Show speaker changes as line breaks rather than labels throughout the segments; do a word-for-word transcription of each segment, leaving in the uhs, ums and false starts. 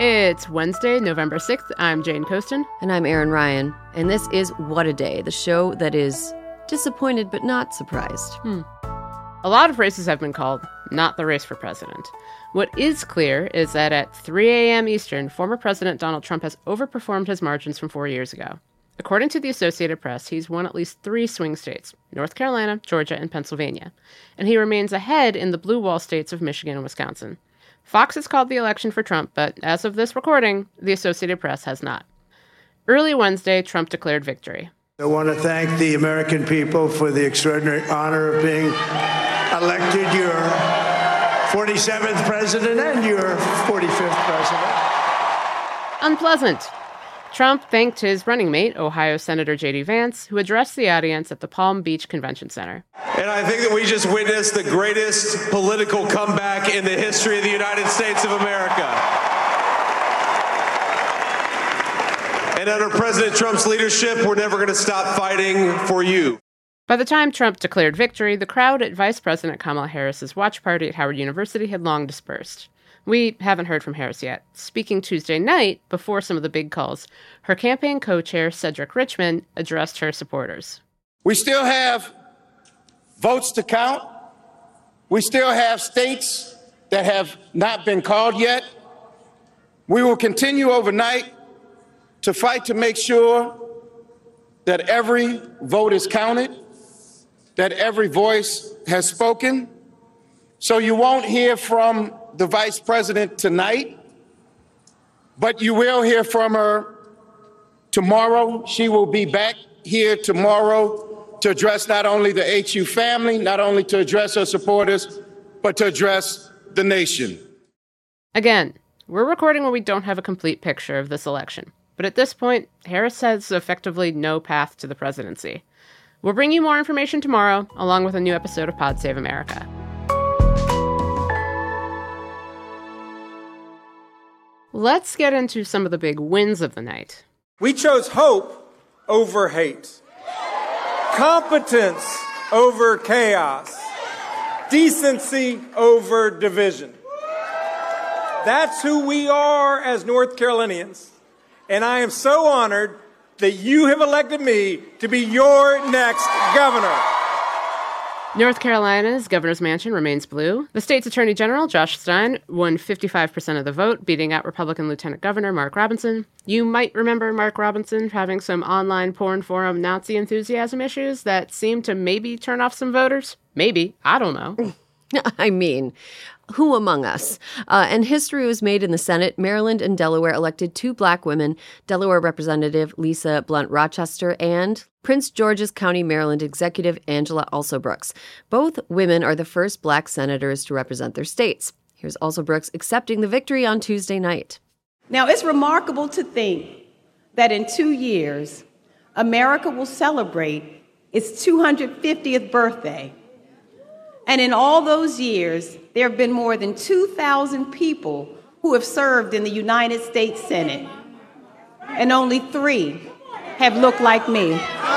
It's Wednesday, November sixth. I'm Jane Coaston.
And I'm Erin Ryan. And this is What a Day, the show that is disappointed but not surprised.
Hmm. A lot of races have been called, not the race for president. What is clear is that at three a.m. Eastern, former President Donald Trump has overperformed his margins from four years ago. According to the Associated Press, he's won at least three swing states, North Carolina, Georgia, and Pennsylvania. And he remains ahead in the blue wall states of Michigan and Wisconsin. Fox has called the election for Trump, but as of this recording, the Associated Press has not. Early Wednesday, Trump declared victory.
I want to thank the American people for the extraordinary honor of being elected your forty-seventh president and your forty-fifth president.
Unpleasant. Trump thanked his running mate, Ohio Senator J D Vance, who addressed the audience at the Palm Beach Convention Center.
And I think that we just witnessed the greatest political comeback in the history of the United States of America. And under President Trump's leadership, we're never going to stop fighting for you.
By the time Trump declared victory, the crowd at Vice President Kamala Harris's watch party at Howard University had long dispersed. We haven't heard from Harris yet. Speaking Tuesday night, before some of the big calls, her campaign co-chair, Cedric Richmond, addressed her supporters.
We still have votes to count. We still have states that have not been called yet. We will continue overnight to fight to make sure that every vote is counted, that every voice has spoken. So you won't hear from the vice president tonight, but you will hear from her tomorrow. She will be back here tomorrow to address not only the H U family, not only to address her supporters, but to address the nation.
Again, we're recording when we don't have a complete picture of this election. But at this point, Harris has effectively no path to the presidency. We'll bring you more information tomorrow, along with a new episode of Pod Save America. Let's get into some of the big wins of the night.
We chose hope over hate, competence over chaos, decency over division. That's who we are as North Carolinians. And I am so honored that you have elected me to be your next governor.
North Carolina's governor's mansion remains blue. The state's attorney general, Josh Stein, won fifty-five percent of the vote, beating out Republican Lieutenant Governor Mark Robinson. You might remember Mark Robinson having some online porn forum Nazi enthusiasm issues that seemed to maybe turn off some voters. Maybe. I don't know.
I mean, who among us? Uh, and history was made in the Senate. Maryland and Delaware elected two black women, Delaware Representative Lisa Blunt Rochester and Prince George's County, Maryland Executive Angela Alsobrooks. Both women are the first black senators to represent their states. Here's Alsobrooks accepting the victory on Tuesday night.
Now, it's remarkable to think that in two years, America will celebrate its two hundred fiftieth birthday. And in all those years, there have been more than two thousand people who have served in the United States Senate, and only three have looked like me.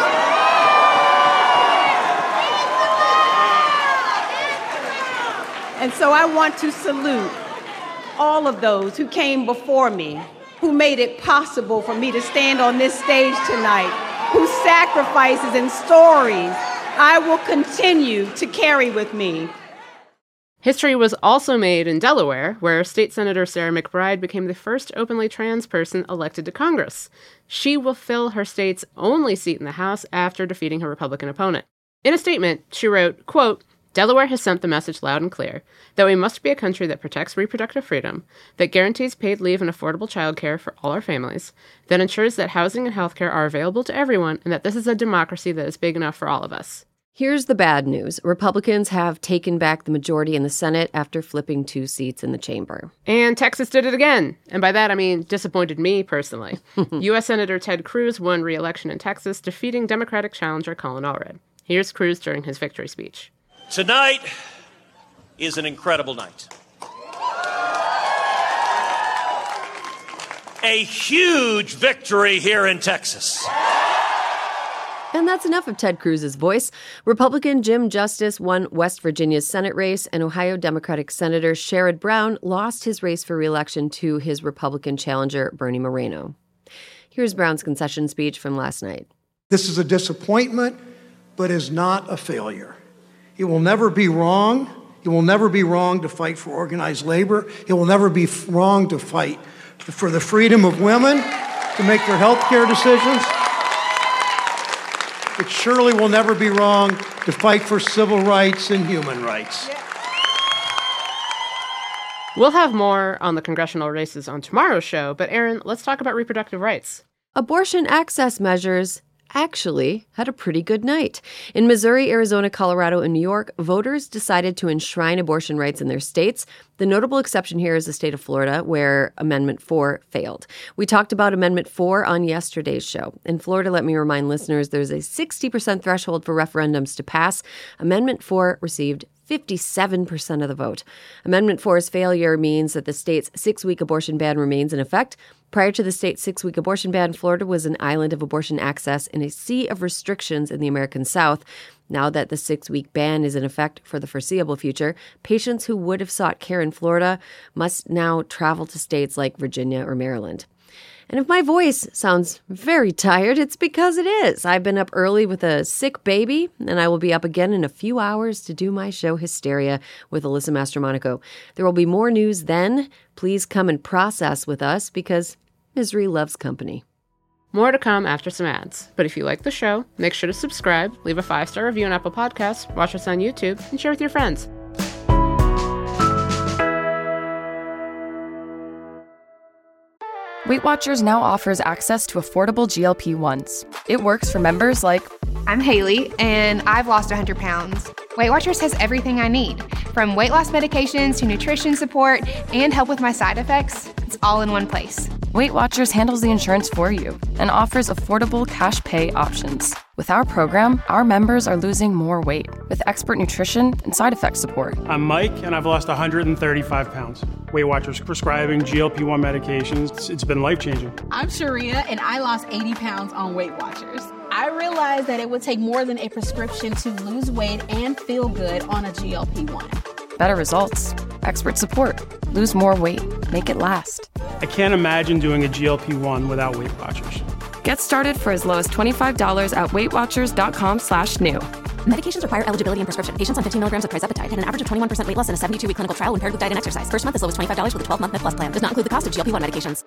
And so I want to salute all of those who came before me, who made it possible for me to stand on this stage tonight, whose sacrifices and stories I will continue to carry with me.
History was also made in Delaware, where State Senator Sarah McBride became the first openly trans person elected to Congress. She will fill her state's only seat in the House after defeating her Republican opponent. In a statement, she wrote, quote, Delaware has sent the message loud and clear that we must be a country that protects reproductive freedom, that guarantees paid leave and affordable childcare for all our families, that ensures that housing and healthcare are available to everyone, and that this is a democracy that is big enough for all of us.
Here's the bad news. Republicans have taken back the majority in the Senate after flipping two seats in the chamber.
And Texas did it again. And by that, I mean disappointed me personally. U S Senator Ted Cruz won re-election in Texas, defeating Democratic challenger Colin Allred. Here's Cruz during his victory speech.
Tonight is an incredible night. A huge victory here in Texas.
And that's enough of Ted Cruz's voice. Republican Jim Justice won West Virginia's Senate race, and Ohio Democratic Senator Sherrod Brown lost his race for re-election to his Republican challenger, Bernie Moreno. Here's Brown's concession speech from last night.
This is a disappointment, but is not a failure. It will never be wrong. It will never be wrong to fight for organized labor. It will never be wrong to fight for the freedom of women to make their health care decisions. It surely will never be wrong to fight for civil rights and human rights.
We'll have more on the congressional races on tomorrow's show, but Aaron, let's talk about reproductive rights.
Abortion access measures actually had a pretty good night. In Missouri, Arizona, Colorado, and New York, voters decided to enshrine abortion rights in their states. The notable exception here is the state of Florida, where Amendment four failed. We talked about Amendment four on yesterday's show. In Florida, let me remind listeners, there's a sixty percent threshold for referendums to pass. Amendment four received fifty-seven percent of the vote. Amendment four's failure means that the state's six-week abortion ban remains in effect. Prior to the state's six-week abortion ban, Florida was an island of abortion access in a sea of restrictions in the American South. Now that the six-week ban is in effect for the foreseeable future, patients who would have sought care in Florida must now travel to states like Virginia or Maryland. And if my voice sounds very tired, it's because it is. I've been up early with a sick baby, and I will be up again in a few hours to do my show Hysteria with Alyssa Mastromonaco. There will be more news then. Please come and process with us because misery loves company.
More to come after some ads. But if you like the show, make sure to subscribe, leave a five-star review on Apple Podcasts, watch us on YouTube, and share with your friends.
Weight Watchers now offers access to affordable G L P ones. It works for members like...
I'm Haley, and I've lost one hundred pounds. Weight Watchers has everything I need, from weight loss medications to nutrition support and help with my side effects. It's all in one place.
Weight Watchers handles the insurance for you and offers affordable cash pay options. With our program, our members are losing more weight with expert nutrition and side effect support.
I'm Mike, and I've lost one hundred thirty-five pounds. Weight Watchers prescribing G L P one medications. It's been life-changing.
I'm Sharia, and I lost eighty pounds on Weight Watchers. I realized that it would take more than a prescription to lose weight and feel good on a G L P one.
Better results, expert support, lose more weight, make it last.
I can't imagine doing a G L P one without Weight Watchers.
Get started for as low as twenty-five dollars at weightwatchers.com slash new.
Medications require eligibility and prescription. Patients on fifteen milligrams of trizepatide had an average of twenty-one percent weight loss in a seventy-two week clinical trial when paired with diet and exercise. First month as low as twenty-five dollars with a twelve month Med Plus plan. Does not include the cost of G L P one medications.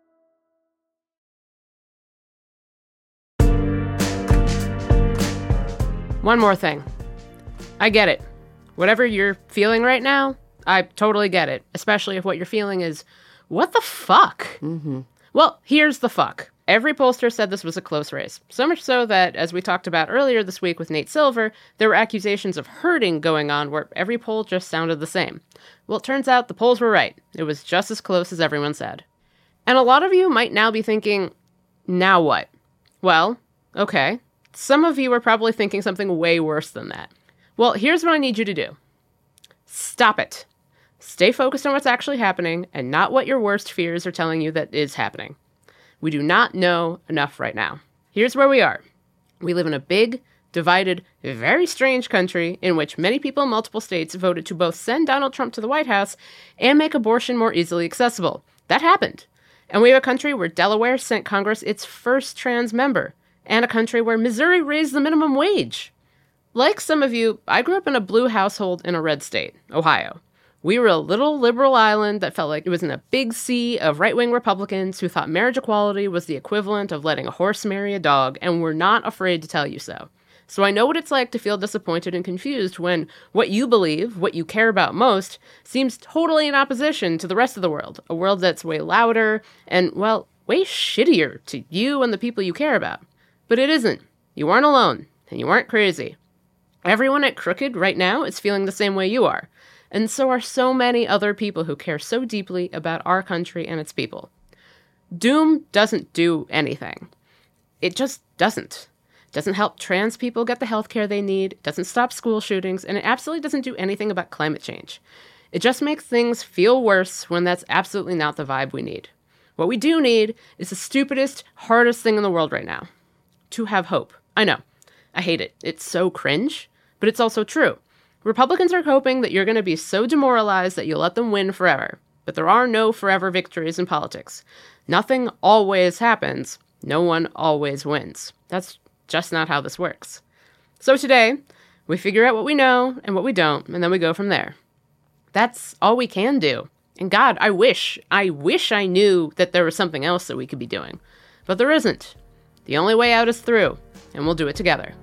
One more thing. I get it. Whatever you're feeling right now, I totally get it. Especially if what you're feeling is, what the fuck?
Mm-hmm.
Well, here's the fuck. Every pollster said this was a close race. So much so that, as we talked about earlier this week with Nate Silver, there were accusations of herding going on where every poll just sounded the same. Well, it turns out the polls were right. It was just as close as everyone said. And a lot of you might now be thinking, now what? Well, okay. Some of you are probably thinking something way worse than that. Well, here's what I need you to do. Stop it. Stay focused on what's actually happening and not what your worst fears are telling you that is happening. We do not know enough right now. Here's where we are. We live in a big, divided, very strange country in which many people in multiple states voted to both send Donald Trump to the White House and make abortion more easily accessible. That happened. And we have a country where Delaware sent Congress its first trans member, and a country where Missouri raised the minimum wage. Like some of you, I grew up in a blue household in a red state, Ohio. We were a little liberal island that felt like it was in a big sea of right-wing Republicans who thought marriage equality was the equivalent of letting a horse marry a dog, and were not afraid to tell you so. So I know what it's like to feel disappointed and confused when what you believe, what you care about most, seems totally in opposition to the rest of the world, a world that's way louder and, well, way shittier to you and the people you care about. But it isn't. You aren't alone, and you aren't crazy. Everyone at Crooked right now is feeling the same way you are. And so are so many other people who care so deeply about our country and its people. Doom doesn't do anything. It just doesn't. It doesn't help trans people get the health care they need, it doesn't stop school shootings, and it absolutely doesn't do anything about climate change. It just makes things feel worse when that's absolutely not the vibe we need. What we do need is the stupidest, hardest thing in the world right now. To have hope. I know. I hate it. It's so cringe, but it's also true. Republicans are hoping that you're going to be so demoralized that you'll let them win forever. But there are no forever victories in politics. Nothing always happens. No one always wins. That's just not how this works. So today, we figure out what we know and what we don't, and then we go from there. That's all we can do. And God, I wish, I wish I knew that there was something else that we could be doing. But there isn't. The only way out is through, and we'll do it together.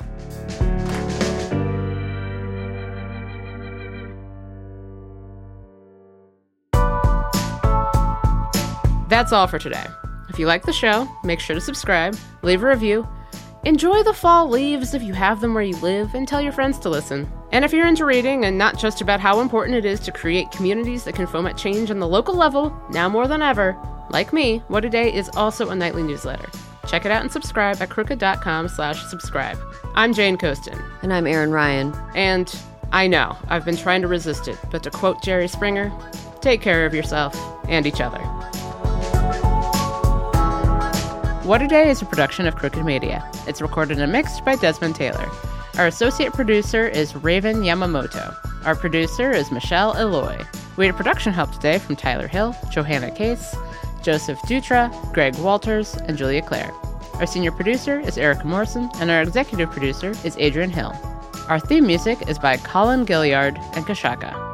That's all for today. If you like the show, make sure to subscribe, leave a review, enjoy the fall leaves if you have them where you live, and tell your friends to listen. And if you're into reading and not just about how important it is to create communities that can foment change on the local level, now more than ever, like me, What a Day is also a nightly newsletter. Check it out and subscribe at crooked.com slash subscribe. I'm Jane Coaston.
And I'm Erin Ryan.
And I know, I've been trying to resist it, but to quote Jerry Springer, take care of yourself and each other. What a Day is a production of Crooked Media. It's recorded and mixed by Desmond Taylor. Our associate producer is Raven Yamamoto. Our producer is Michelle Eloy. We had production help today from Tyler Hill, Johanna Case, Joseph Dutra, Greg Walters, and Julia Clare. Our senior producer is Erica Morrison, and our executive producer is Adrian Hill. Our theme music is by Colin Gilliard and Kashaka.